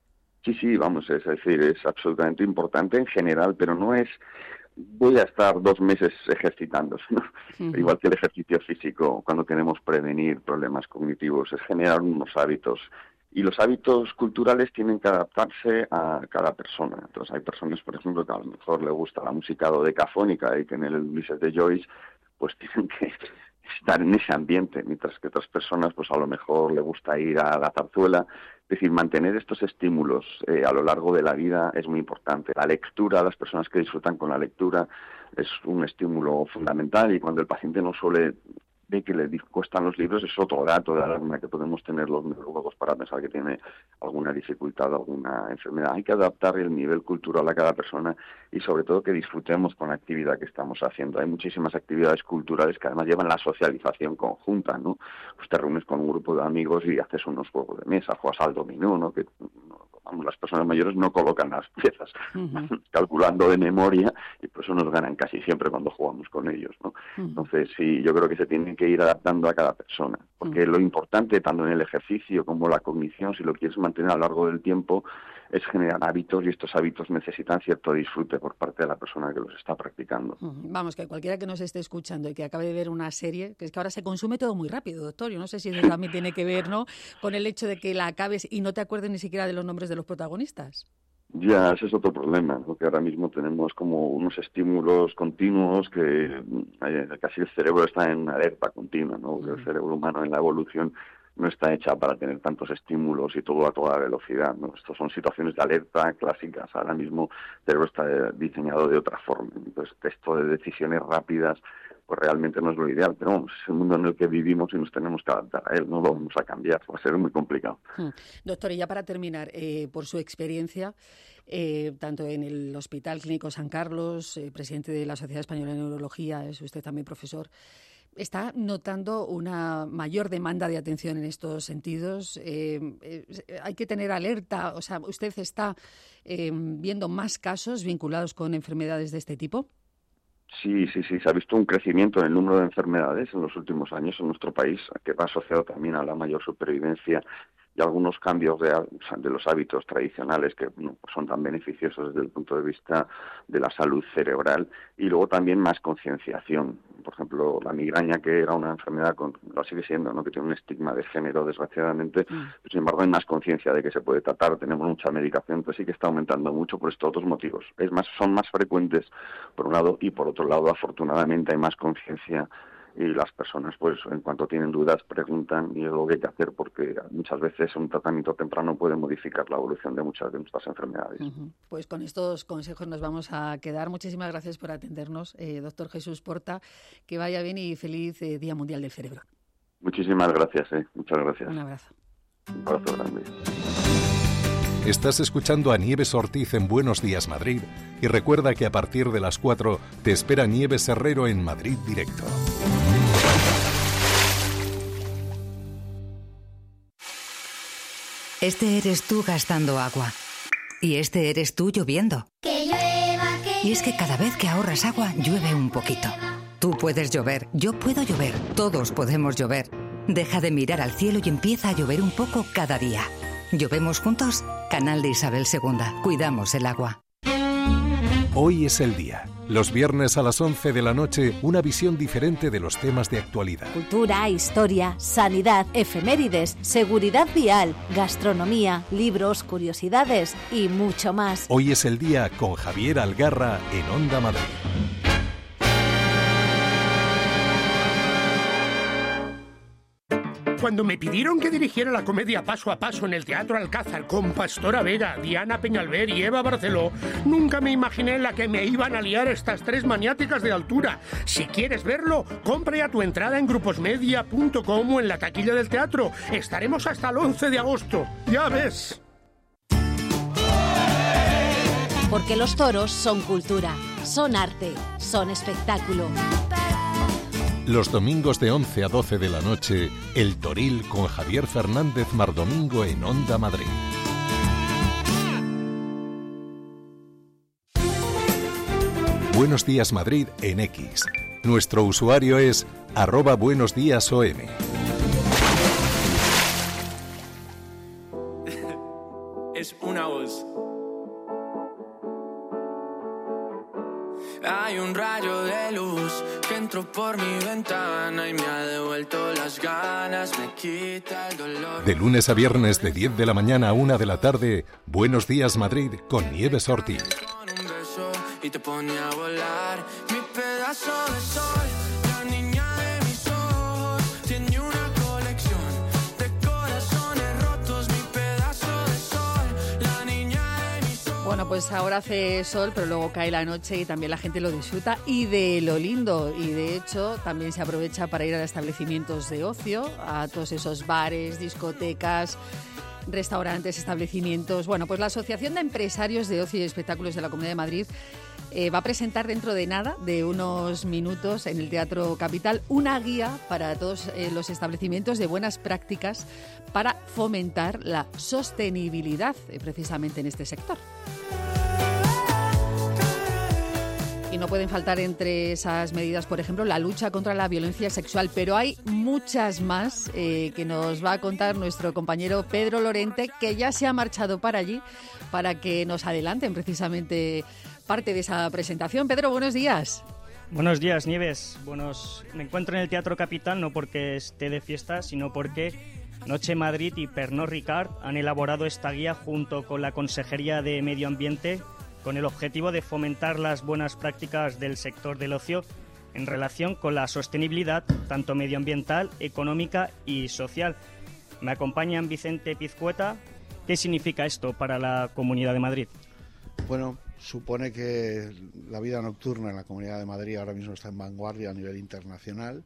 Sí, vamos, es decir, es absolutamente importante en general, pero no es voy a estar 2 meses ejercitándose, ¿no? Igual que el ejercicio físico, cuando queremos prevenir problemas cognitivos, es generar unos hábitos. Y los hábitos culturales tienen que adaptarse a cada persona. Entonces hay personas, por ejemplo, que a lo mejor le gusta la música dodecafónica y que en el Ulises de Joyce pues tienen que estar en ese ambiente, mientras que otras personas pues a lo mejor le gusta ir a la zarzuela. Es decir, mantener estos estímulos a lo largo de la vida es muy importante. La lectura, las personas que disfrutan con la lectura, es un estímulo fundamental, y cuando el paciente no suele ve que le cuestan los libros, es otro dato de alarma que podemos tener los neurólogos para pensar que tiene alguna dificultad, alguna enfermedad. Hay que adaptar el nivel cultural a cada persona y sobre todo que disfrutemos con la actividad que estamos haciendo. Hay muchísimas actividades culturales que además llevan la socialización conjunta, ¿no? Pues te reúnes con un grupo de amigos y haces unos juegos de mesa, juegas al dominó, ¿no? Que las personas mayores no colocan las piezas calculando de memoria, y por eso nos ganan casi siempre cuando jugamos con ellos, ¿no? Entonces sí, yo creo que se tienen que ir adaptando a cada persona, porque lo importante tanto en el ejercicio como la cognición, si lo quieres mantener a lo largo del tiempo, es generar hábitos, y estos hábitos necesitan cierto disfrute por parte de la persona que los está practicando. Vamos, que cualquiera que nos esté escuchando y que acabe de ver una serie, que es que ahora se consume todo muy rápido, doctor, yo no sé si eso también tiene que ver, ¿no?, con el hecho de que la acabes y no te acuerdes ni siquiera de los nombres de los protagonistas. Ya, ese es otro problema, porque ahora mismo tenemos como unos estímulos continuos que casi el cerebro está en alerta continua, ¿no? Porque el cerebro humano en la evolución no está hecha para tener tantos estímulos y todo a toda velocidad, ¿no? Estas son situaciones de alerta clásicas. Ahora mismo el cerebro está diseñado de otra forma. Entonces, esto de decisiones rápidas pues realmente no es lo ideal, pero vamos, es el mundo en el que vivimos y nos tenemos que adaptar a él, no lo vamos a cambiar, va a ser muy complicado. Doctor, y ya para terminar, por su experiencia, tanto en el Hospital Clínico San Carlos, presidente de la Sociedad Española de Neurología, es usted también profesor, ¿está notando una mayor demanda de atención en estos sentidos? ¿Hay que tener alerta? O sea, ¿usted está viendo más casos vinculados con enfermedades de este tipo? Sí, se ha visto un crecimiento en el número de enfermedades en los últimos años en nuestro país, que va asociado también a la mayor supervivencia y algunos cambios de los hábitos tradicionales que son tan beneficiosos desde el punto de vista de la salud cerebral, y luego también más concienciación. Por ejemplo, la migraña, que era una enfermedad, lo sigue siendo, ¿no?, que tiene un estigma de género, desgraciadamente, sin embargo hay más conciencia de que se puede tratar, tenemos mucha medicación, entonces sí que está aumentando mucho por estos otros motivos. Son más frecuentes por un lado, y por otro lado, afortunadamente, hay más conciencia, y las personas, pues, en cuanto tienen dudas, preguntan, y es lo que hay que hacer, porque muchas veces un tratamiento temprano puede modificar la evolución de muchas de nuestras enfermedades. Pues con estos consejos nos vamos a quedar. Muchísimas gracias por atendernos, doctor Jesús Porta. Que vaya bien y feliz Día Mundial del Cerebro. Muchísimas gracias, muchas gracias. Un abrazo. Un abrazo grande. Estás escuchando a Nieves Ortiz en Buenos Días Madrid, y recuerda que a partir de las 4 te espera Nieves Herrero en Madrid Directo. Este eres tú gastando agua. Y este eres tú lloviendo. Que llueva, que y es que cada vez que ahorras agua, llueve un poquito. Tú puedes llover, yo puedo llover, todos podemos llover. Deja de mirar al cielo y empieza a llover un poco cada día. ¿Llovemos juntos? Canal de Isabel II. Cuidamos el agua. Hoy es el día. Los viernes a las 11 de la noche, una visión diferente de los temas de actualidad. Cultura, historia, sanidad, efemérides, seguridad vial, gastronomía, libros, curiosidades y mucho más. Hoy es el día con Javier Algarra en Onda Madrid. Cuando me pidieron que dirigiera la comedia Paso a Paso en el Teatro Alcázar con Pastora Vega, Diana Peñalver y Eva Barceló, nunca me imaginé en la que me iban a liar estas tres maniáticas de altura. Si quieres verlo, compra ya tu entrada en gruposmedia.com o en la taquilla del teatro. Estaremos hasta el 11 de agosto. ¡Ya ves! Porque los toros son cultura, son arte, son espectáculo. Los domingos de 11 a 12 de la noche, El Toril con Javier Fernández Mardomingo en Onda Madrid. Buenos Días Madrid en X. Nuestro usuario es @buenosdiasom. Es una voz. Hay un rayo de luz que entró por mi ventana y me ha devuelto las ganas, me quita el dolor. De lunes a viernes de 10 de la mañana a 1 de la tarde, Buenos Días Madrid con Nieves Ortiz. Con un beso y te pone a volar mi pedazo de sol. La niña de mis ojos tiene una colección de corazones rotos, mi pedazo de sol. La niña de mis ojos. Bueno, pues ahora hace sol, pero luego cae la noche y también la gente lo disfruta y de lo lindo. Y de hecho también se aprovecha para ir a establecimientos de ocio, a todos esos bares, discotecas, restaurantes, establecimientos. Bueno, pues la Asociación de Empresarios de Ocio y Espectáculos de la Comunidad de Madrid va a presentar dentro de nada, de unos minutos, en el Teatro Capital, una guía para todos los establecimientos de buenas prácticas para fomentar la sostenibilidad precisamente en este sector. Y no pueden faltar entre esas medidas, por ejemplo, la lucha contra la violencia sexual, pero hay muchas más que nos va a contar nuestro compañero Pedro Lorente, que ya se ha marchado para allí para que nos adelanten precisamente parte de esa presentación. Pedro, buenos días. Buenos días, Nieves. Me encuentro en el Teatro Capital no porque esté de fiesta, sino porque Noche Madrid y Pernod Ricard han elaborado esta guía junto con la Consejería de Medio Ambiente con el objetivo de fomentar las buenas prácticas del sector del ocio en relación con la sostenibilidad, tanto medioambiental, económica y social. Me acompañan Vicente Pizcueta. ¿Qué significa esto para la Comunidad de Madrid? Bueno, supone que la vida nocturna en la Comunidad de Madrid ahora mismo está en vanguardia a nivel internacional.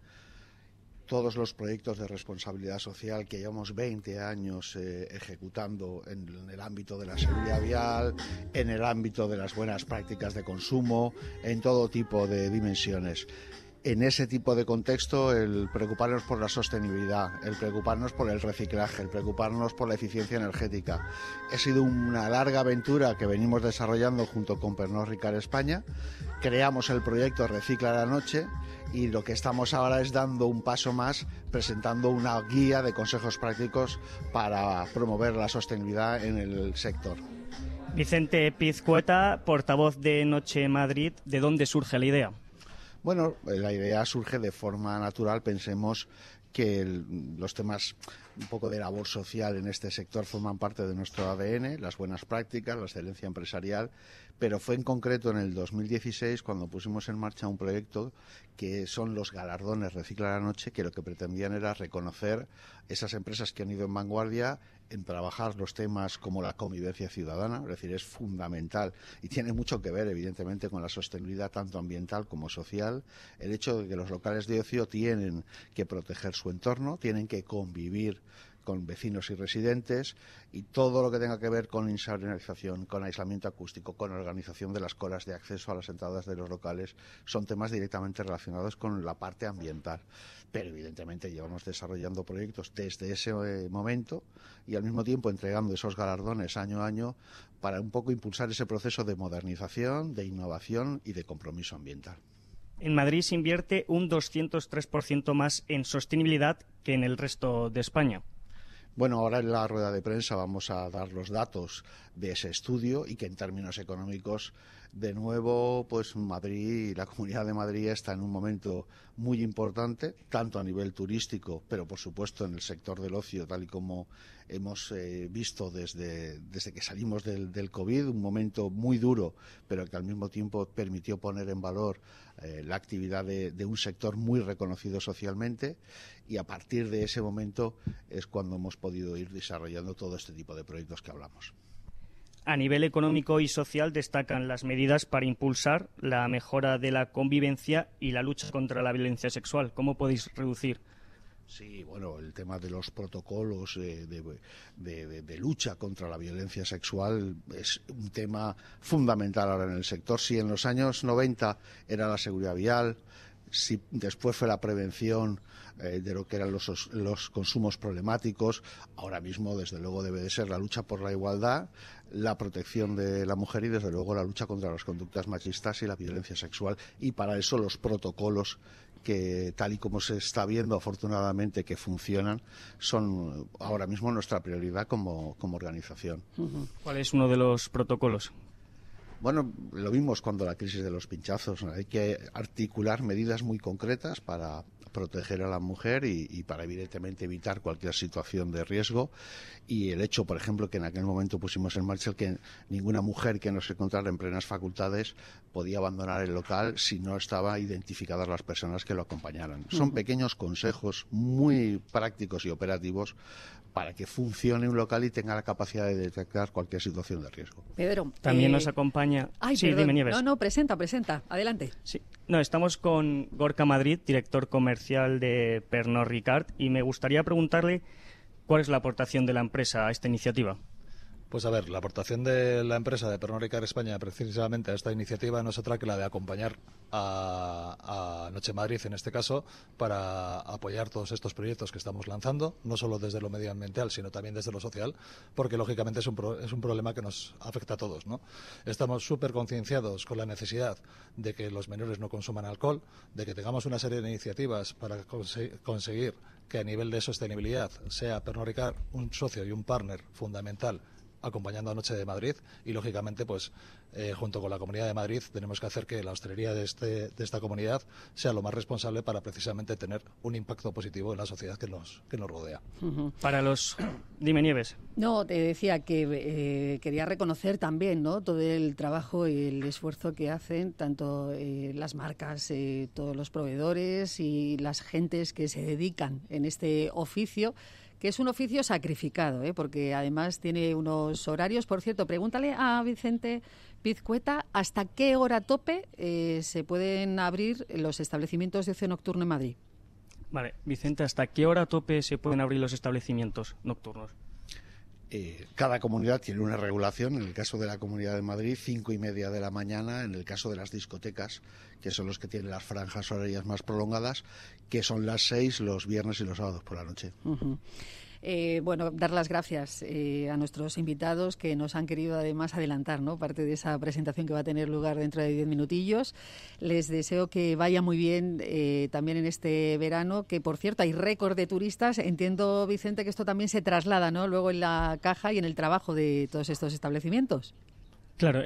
Todos los proyectos de responsabilidad social que llevamos 20 años ejecutando en el ámbito de la seguridad vial, en el ámbito de las buenas prácticas de consumo, en todo tipo de dimensiones. En ese tipo de contexto, el preocuparnos por la sostenibilidad, el preocuparnos por el reciclaje, el preocuparnos por la eficiencia energética, ha sido una larga aventura que venimos desarrollando junto con Pernod Ricard España. Creamos el proyecto Recicla la Noche y lo que estamos ahora es dando un paso más, presentando una guía de consejos prácticos para promover la sostenibilidad en el sector. Vicente Pizcueta, portavoz de Noche Madrid, ¿de dónde surge la idea? Bueno, la idea surge de forma natural. Pensemos que los temas un poco de labor social en este sector forman parte de nuestro ADN, las buenas prácticas, la excelencia empresarial, pero fue en concreto en el 2016 cuando pusimos en marcha un proyecto que son los galardones Recicla la Noche, que lo que pretendían era reconocer esas empresas que han ido en vanguardia en trabajar los temas como la convivencia ciudadana, es decir, es fundamental y tiene mucho que ver, evidentemente, con la sostenibilidad tanto ambiental como social, el hecho de que los locales de ocio tienen que proteger su entorno, tienen que convivir con vecinos y residentes, y todo lo que tenga que ver con insonorización, con aislamiento acústico, con organización de las colas de acceso a las entradas de los locales, son temas directamente relacionados con la parte ambiental. Pero evidentemente llevamos desarrollando proyectos desde ese momento y al mismo tiempo entregando esos galardones año a año para un poco impulsar ese proceso de modernización, de innovación y de compromiso ambiental. En Madrid se invierte un 203% más en sostenibilidad que en el resto de España. Bueno, ahora en la rueda de prensa vamos a dar los datos de ese estudio y que en términos económicos De nuevo, pues Madrid, la Comunidad de Madrid está en un momento muy importante, tanto a nivel turístico, pero por supuesto en el sector del ocio, tal y como hemos visto desde que salimos del COVID, un momento muy duro, pero que al mismo tiempo permitió poner en valor la actividad de un sector muy reconocido socialmente, y a partir de ese momento es cuando hemos podido ir desarrollando todo este tipo de proyectos que hablamos. A nivel económico y social destacan las medidas para impulsar la mejora de la convivencia y la lucha contra la violencia sexual. ¿Cómo podéis reducir? Sí, bueno, el tema de los protocolos de lucha contra la violencia sexual es un tema fundamental ahora en el sector. Si en los años 90 era la seguridad vial, si después fue la prevención de lo que eran los consumos problemáticos, ahora mismo desde luego debe de ser la lucha por la igualdad, la protección de la mujer y desde luego la lucha contra las conductas machistas y la violencia sexual, y para eso los protocolos que, tal y como se está viendo afortunadamente que funcionan, son ahora mismo nuestra prioridad como organización. ¿Cuál es uno de los protocolos? Bueno, lo vimos cuando la crisis de los pinchazos. Hay que articular medidas muy concretas para proteger a la mujer y para evidentemente evitar cualquier situación de riesgo, y el hecho, por ejemplo, que en aquel momento pusimos en marcha el que ninguna mujer que no se encontrara en plenas facultades podía abandonar el local si no estaban identificadas las personas que lo acompañaran. Son pequeños consejos muy prácticos y operativos para que funcione un local y tenga la capacidad de detectar cualquier situación de riesgo. Pedro, también nos acompaña... Sí, dime, Nieves. No, presenta, adelante. Sí. No, estamos con Gorka Madrid, director comercial de Pernod Ricard, y me gustaría preguntarle cuál es la aportación de la empresa a esta iniciativa. Pues a ver, la aportación de la empresa de Pernod Ricard España precisamente a esta iniciativa no es otra que la de acompañar a Noche Madrid, en este caso, para apoyar todos estos proyectos que estamos lanzando, no solo desde lo medioambiental, sino también desde lo social, porque lógicamente es un problema que nos afecta a todos, ¿no? Estamos súper concienciados con la necesidad de que los menores no consuman alcohol, de que tengamos una serie de iniciativas para conseguir que a nivel de sostenibilidad sea Pernod Ricard un socio y un partner fundamental acompañando a Noche de Madrid, y lógicamente pues junto con la Comunidad de Madrid tenemos que hacer que la hostelería de esta comunidad sea lo más responsable para precisamente tener un impacto positivo en la sociedad que nos rodea. Para los... Dime, Nieves. No, te decía que quería reconocer también, ¿no?, todo el trabajo y el esfuerzo que hacen tanto las marcas, todos los proveedores y las gentes que se dedican en este oficio, que es un oficio sacrificado, porque además tiene unos horarios. Por cierto, pregúntale a Vicente Pizcueta hasta qué hora tope se pueden abrir los establecimientos de ocio nocturno en Madrid. Vale, Vicente, ¿hasta qué hora tope se pueden abrir los establecimientos nocturnos? Cada comunidad tiene una regulación. En el caso de la Comunidad de Madrid, 5:30 de la mañana. En el caso de las discotecas, que son los que tienen las franjas horarias más prolongadas, que son las 6 los viernes y los sábados por la noche. Bueno, dar las gracias a nuestros invitados que nos han querido además adelantar, ¿no?, parte de esa presentación que va a tener lugar dentro de 10 minutillos. Les deseo que vaya muy bien también en este verano, que por cierto hay récord de turistas. Entiendo, Vicente, que esto también se traslada, ¿no?, luego en la caja y en el trabajo de todos estos establecimientos. Claro,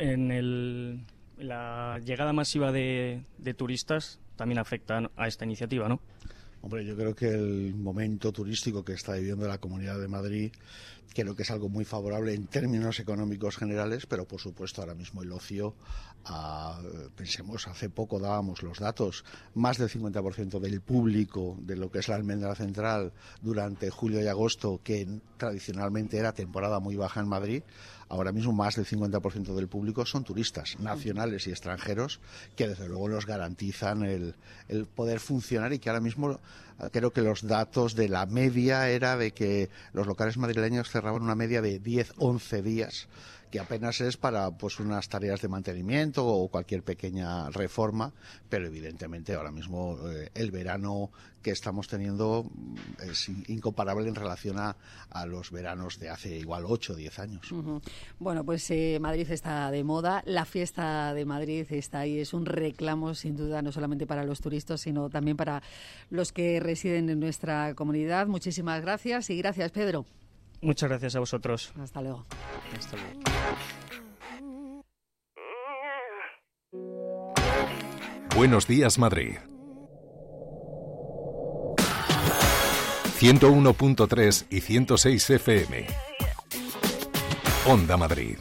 la llegada masiva de turistas también afecta a esta iniciativa, ¿no? Hombre, yo creo que el momento turístico que está viviendo la Comunidad de Madrid creo que es algo muy favorable en términos económicos generales, pero por supuesto ahora mismo el ocio, pensemos, hace poco dábamos los datos, más del 50% del público de lo que es la Almendra Central durante julio y agosto, que tradicionalmente era temporada muy baja en Madrid, ahora mismo más del 50% del público son turistas nacionales y extranjeros, que desde luego nos garantizan el poder funcionar, y que ahora mismo creo que los datos de la media era de que los locales madrileños cerraban una media de 10-11 días, que apenas es para pues unas tareas de mantenimiento o cualquier pequeña reforma, pero evidentemente ahora mismo el verano que estamos teniendo es incomparable en relación a los veranos de hace igual 8 o 10 años. Bueno, pues Madrid está de moda, la fiesta de Madrid está ahí, es un reclamo sin duda, no solamente para los turistas, sino también para los que residen en nuestra comunidad. Muchísimas gracias y gracias, Pedro. Muchas gracias a vosotros. Hasta luego. Hasta luego. Buenos Días Madrid. 101.3 y 106 FM. Onda Madrid.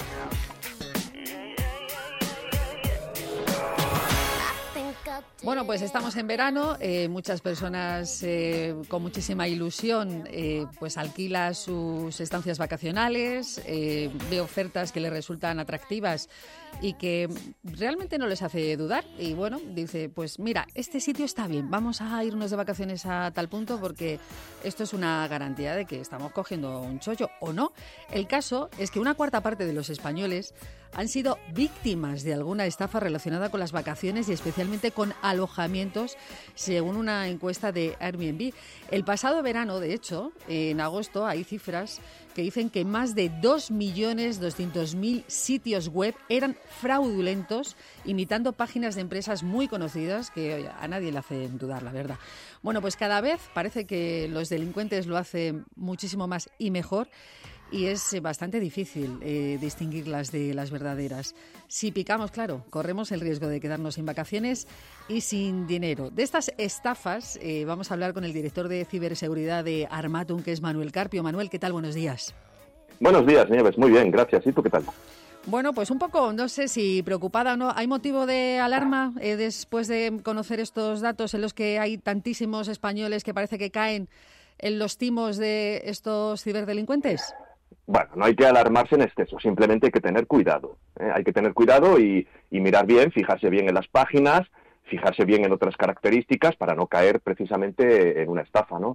Bueno, pues estamos en verano, muchas personas con muchísima ilusión pues alquila sus estancias vacacionales, ve ofertas que les resultan atractivas y que realmente no les hace dudar. Y bueno, dice, pues mira, este sitio está bien, vamos a irnos de vacaciones a tal punto porque esto es una garantía de que estamos cogiendo un chollo o no. El caso es que una cuarta parte de los españoles han sido víctimas de alguna estafa relacionada con las vacaciones y especialmente con alojamientos, según una encuesta de Airbnb. El pasado verano, de hecho, en agosto, hay cifras que dicen que más de 2.200.000 sitios web eran fraudulentos, imitando páginas de empresas muy conocidas que a nadie le hacen dudar, la verdad. Bueno, pues cada vez parece que los delincuentes lo hacen muchísimo más y mejor. Y es bastante difícil distinguirlas de las verdaderas. Si picamos, claro, corremos el riesgo de quedarnos sin vacaciones y sin dinero. De estas estafas vamos a hablar con el director de ciberseguridad de Armatum, que es Manuel Carpio. Manuel, ¿qué tal? Buenos días. Buenos días, Nieves. Muy bien, gracias. ¿Y tú qué tal? Bueno, pues un poco, no sé si preocupada o no. ¿Hay motivo de alarma después de conocer estos datos en los que hay tantísimos españoles que parece que caen en los timos de estos ciberdelincuentes? Bueno, no hay que alarmarse en exceso, simplemente hay que tener cuidado. Hay que tener cuidado y mirar bien, fijarse bien en las páginas, fijarse bien en otras características para no caer precisamente en una estafa, ¿no?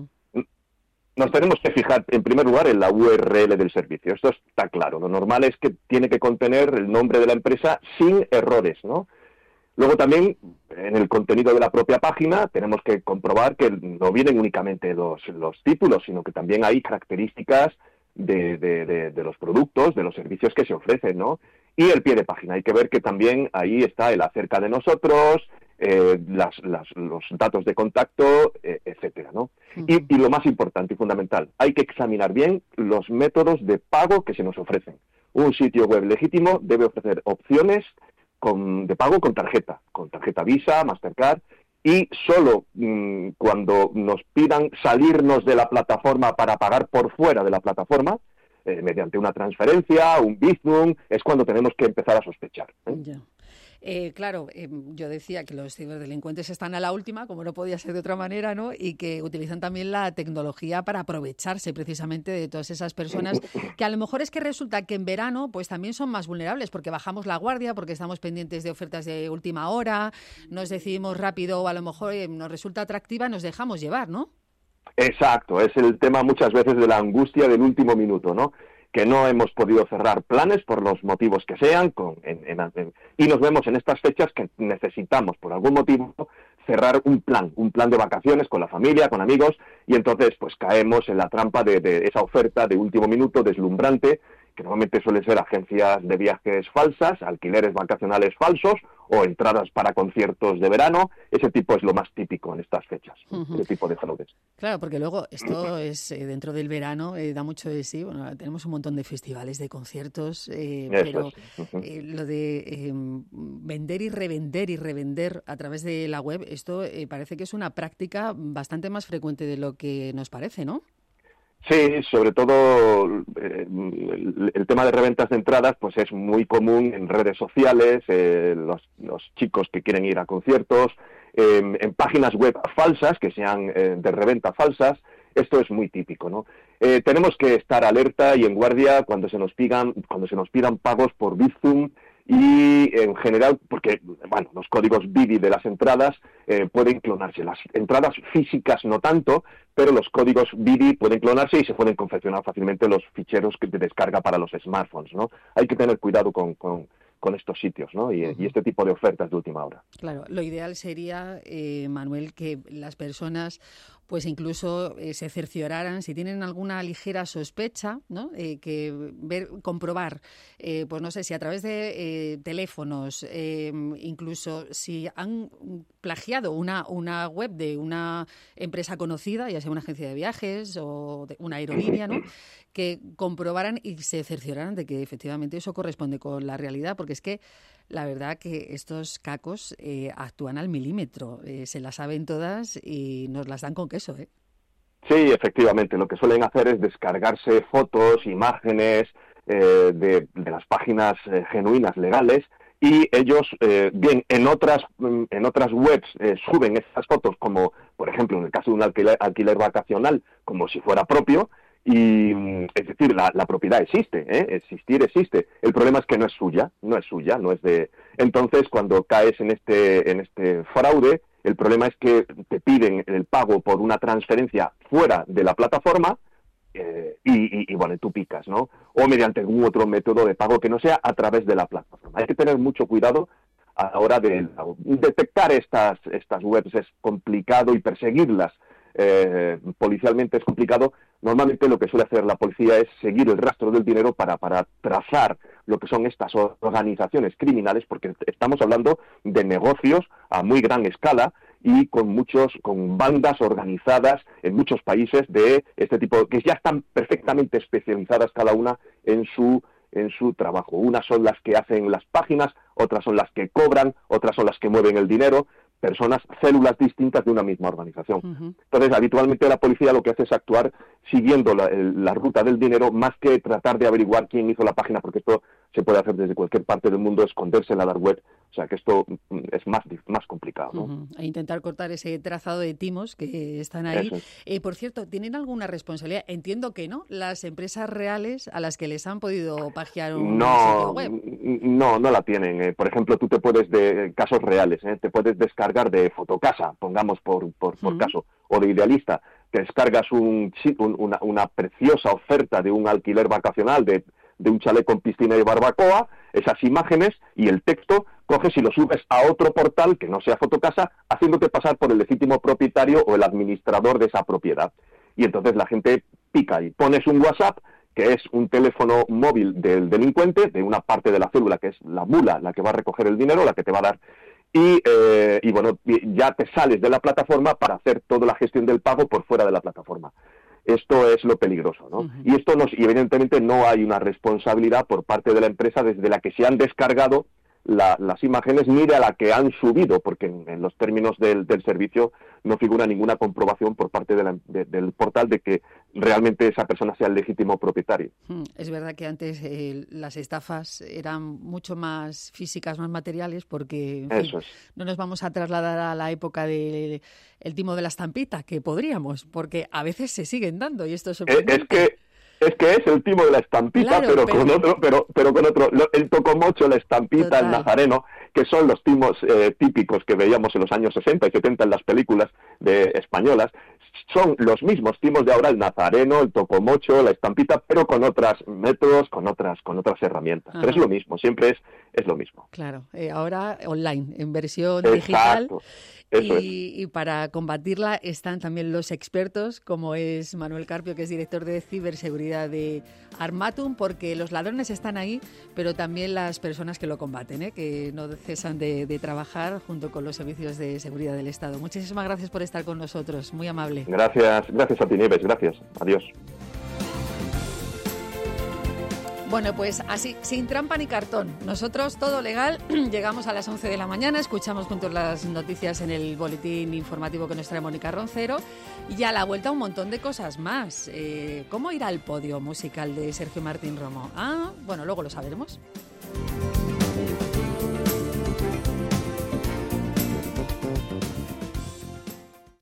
Nos tenemos que fijar, en primer lugar, en la URL del servicio. Esto está claro. Lo normal es que tiene que contener el nombre de la empresa sin errores, ¿no? Luego también, en el contenido de la propia página, tenemos que comprobar que no vienen únicamente los títulos, sino que también hay características de los productos, de los servicios que se ofrecen, ¿no? Y el pie de página. Hay que ver que también ahí está el acerca de nosotros, los datos de contacto, etcétera, ¿no? Y lo más importante y fundamental, hay que examinar bien los métodos de pago que se nos ofrecen. Un sitio web legítimo debe ofrecer opciones de pago con tarjeta Visa, Mastercard, y solo cuando nos pidan salirnos de la plataforma para pagar por fuera de la plataforma, mediante una transferencia, un Bizum, es cuando tenemos que empezar a sospechar. Ya. Claro, yo decía que los ciberdelincuentes están a la última, como no podía ser de otra manera, ¿no? Y que utilizan también la tecnología para aprovecharse precisamente de todas esas personas que a lo mejor es que resulta que en verano pues también son más vulnerables porque bajamos la guardia, porque estamos pendientes de ofertas de última hora, nos decidimos rápido o a lo mejor nos resulta atractiva, nos dejamos llevar, ¿no? Exacto, es el tema muchas veces de la angustia del último minuto, ¿no? Que no hemos podido cerrar planes por los motivos que sean, y nos vemos en estas fechas que necesitamos, por algún motivo, cerrar un plan de vacaciones con la familia, con amigos, y entonces pues caemos en la trampa de esa oferta de último minuto deslumbrante, que normalmente suelen ser agencias de viajes falsas, alquileres vacacionales falsos o entradas para conciertos de verano. Ese tipo es lo más típico en estas fechas, ese tipo de fraudes. Claro, porque luego esto es dentro del verano, da mucho de sí. Bueno, tenemos un montón de festivales, de conciertos, pero lo de vender y revender a través de la web, esto parece que es una práctica bastante más frecuente de lo que nos parece, ¿no? Sí, sobre todo el tema de reventas de entradas pues es muy común en redes sociales, los chicos que quieren ir a conciertos, en páginas web falsas, que sean de reventa falsas. Esto es muy típico, ¿no? Tenemos que estar alerta y en guardia cuando se nos pidan pagos por Bizum y en general, porque bueno, los códigos BIDI de las entradas pueden clonarse. Las entradas físicas no tanto, pero los códigos BIDI pueden clonarse y se pueden confeccionar fácilmente los ficheros de descarga para los smartphones, ¿no? Hay que tener cuidado con estos sitios, ¿no? Y este tipo de ofertas de última hora. Claro, lo ideal sería, Manuel, que las personas pues incluso se cercioraran, si tienen alguna ligera sospecha, ¿no? Comprobar, pues no sé, si a través de teléfonos, incluso si han plagiado una web de una empresa conocida, ya sea una agencia de viajes o de una aerolínea, ¿no? Que comprobaran y se cercioraran de que efectivamente eso corresponde con la realidad, porque es que la verdad que estos cacos actúan al milímetro, se las saben todas y nos las dan con queso, ¿eh? Sí, efectivamente, lo que suelen hacer es descargarse fotos, imágenes de las páginas genuinas, legales, y ellos, bien, en otras webs suben estas fotos, como por ejemplo en el caso de un alquiler vacacional, como si fuera propio, y es decir, la propiedad existe, existir existe. El problema es que no es suya, no es de... Entonces, cuando caes en este fraude, el problema es que te piden el pago por una transferencia fuera de la plataforma y bueno, tú picas, ¿no? O mediante algún otro método de pago que no sea a través de la plataforma. Hay que tener mucho cuidado a la hora de detectar estas webs. Es complicado, y perseguirlas policialmente es complicado. Normalmente lo que suele hacer la policía es seguir el rastro del dinero para trazar lo que son estas organizaciones criminales, porque estamos hablando de negocios a muy gran escala y con bandas organizadas en muchos países de este tipo, que ya están perfectamente especializadas cada una en su trabajo. Unas son las que hacen las páginas, otras son las que cobran, otras son las que mueven el dinero, células distintas de una misma organización. Entonces, habitualmente la policía lo que hace es actuar siguiendo la ruta del dinero, más que tratar de averiguar quién hizo la página, porque esto se puede hacer desde cualquier parte del mundo, esconderse en la dark web. O sea, que esto es más complicado, ¿no? E intentar cortar ese trazado de timos que están ahí. Por cierto, ¿tienen alguna responsabilidad? Entiendo que no, las empresas reales a las que les han podido pajear un sitio web. No la tienen. Por ejemplo, tú te puedes, de casos reales, te puedes descargar de Fotocasa, pongamos por caso, o de Idealista, te descargas una preciosa oferta de un alquiler vacacional de un chalet con piscina y barbacoa, esas imágenes y el texto, coges y lo subes a otro portal que no sea Fotocasa, haciéndote pasar por el legítimo propietario o el administrador de esa propiedad. Y entonces la gente pica y pones un WhatsApp, que es un teléfono móvil del delincuente, de una parte de la célula, que es la mula, la que va a recoger el dinero, la que te va a dar. Y bueno, ya te sales de la plataforma para hacer toda la gestión del pago por fuera de la plataforma. Esto es lo peligroso, ¿no? Y evidentemente no hay una responsabilidad por parte de la empresa desde la que se han descargado las imágenes, ni de la que han subido, porque en los términos del servicio no figura ninguna comprobación por parte del portal de que realmente esa persona sea el legítimo propietario. Es verdad que antes las estafas eran mucho más físicas, más materiales, porque en fin, no nos vamos a trasladar a la época del timo de la estampita, que podríamos, porque a veces se siguen dando, y esto es sorprendente. Es que es el timo de la estampita, claro, pero con otro, el tocomocho, la estampita, total, el nazareno, que son los timos típicos que veíamos en los años 60 y 70 en las películas españolas. Son los mismos timos de ahora, el nazareno, el tocomocho, la estampita, pero con otros métodos, con otras herramientas. Pero es lo mismo, siempre es lo mismo. Claro, ahora online, en versión digital. Y para combatirla están también los expertos, como es Manuel Carpio, que es director de ciberseguridad de Armatum, porque los ladrones están ahí, pero también las personas que lo combaten, que no cesan de trabajar junto con los servicios de seguridad del Estado. Muchísimas gracias por estar con nosotros, muy amable. Gracias a ti, Nieves, gracias. Adiós. Bueno, pues así, sin trampa ni cartón. Nosotros, todo legal, llegamos a las 11 de la mañana, escuchamos juntos las noticias en el boletín informativo que nos trae Mónica Roncero, y a la vuelta un montón de cosas más. ¿Cómo irá el podio musical de Sergio Martín Romo? Bueno, luego lo sabremos.